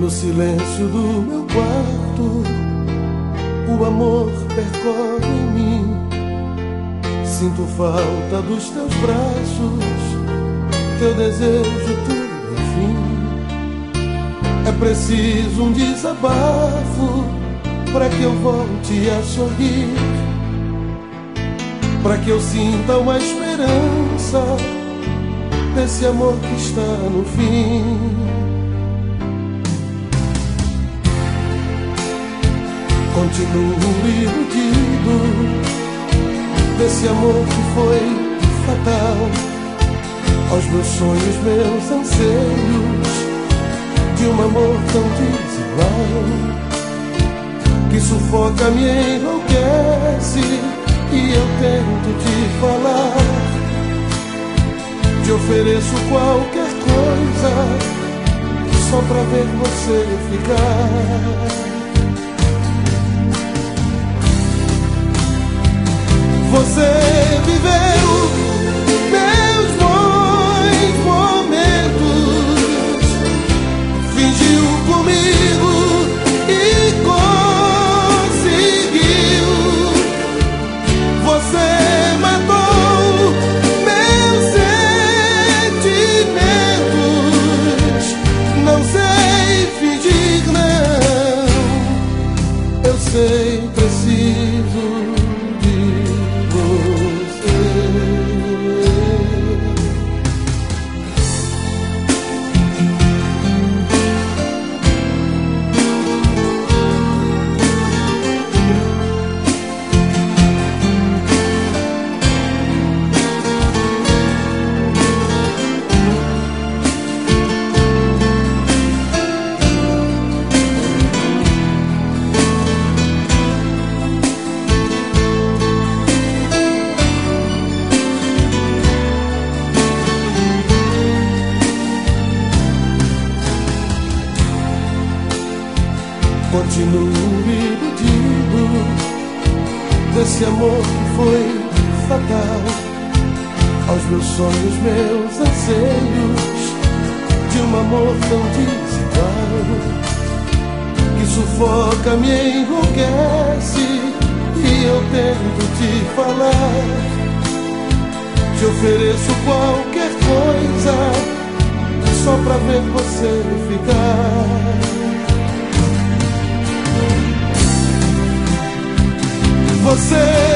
No silêncio do meu quarto, o amor percorre em mim. Sinto falta dos teus braços, teu desejo, tudo enfim. É preciso um desabafo para que eu volte a sorrir, para que eu sinta uma esperança desse amor que está no fim. Continuo iludido desse amor que foi fatal aos meus sonhos, meus anseios, de um amor tão desigual, que sufoca, me enlouquece, e eu tento te falar, te ofereço qualquer coisa só pra ver você ficar. Você viveu meus bons momentos, fingiu comigo e conseguiu. Você matou meus sentimentos. Não sei fingir, não. Eu sei, preciso continuo iludido desse amor que foi fatal aos meus sonhos, meus anseios, de um amor tão desigual, que sufoca, me enlouquece, e eu tento te falar, te ofereço qualquer coisa só pra ver você ficar. Você